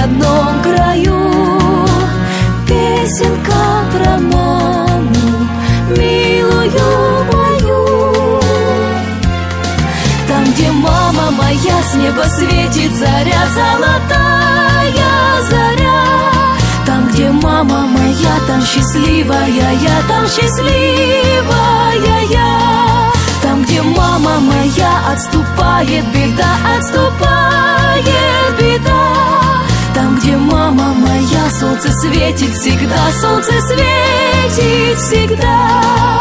родном краю. Песенка про маму, милую мою. Там, где мама моя, с неба светит заря, золотая заря. Там, где мама моя, там счастливая я, там счастливая я. Там, где мама моя, отступает беда, отступает беда. Там, где мама моя, солнце светит всегда, солнце светит всегда.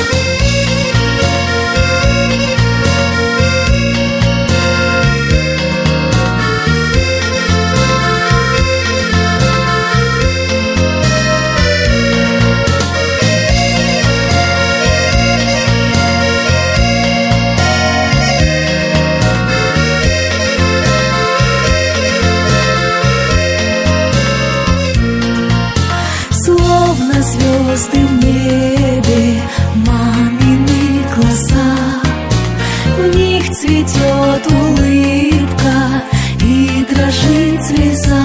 Звезды в небе, мамины глаза, в них цветет улыбка и дрожит слеза.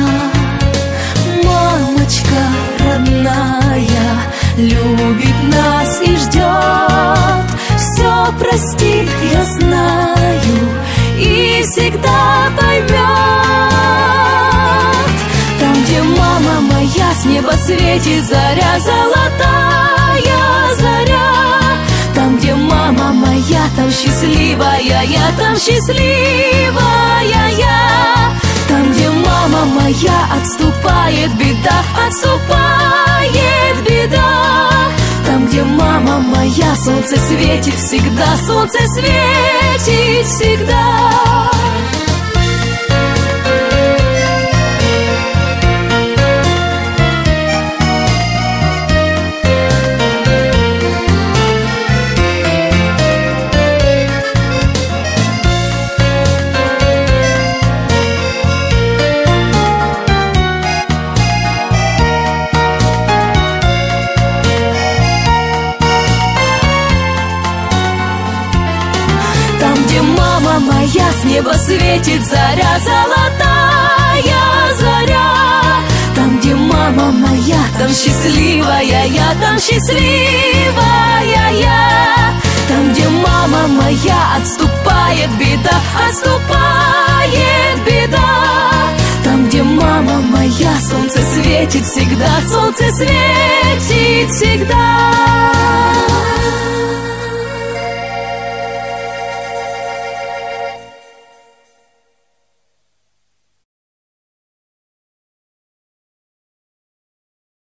Мамочка родная любит нас и ждет, все простит, я знаю, и всегда поймет. Там, где мама моя, с неба светит заря, золотая заря. Там, где мама моя, там счастливая я, там счастливая я. Там, где мама моя, отступает беда, отступает беда. Там, где мама моя, солнце светит всегда, солнце светит всегда. Мама моя, с неба светит заря, золотая заря. Там, где мама моя, там счастливая я, там счастливая я. Там, где мама моя, отступает беда, отступает беда. Там, где мама моя, солнце светит всегда, солнце светит всегда.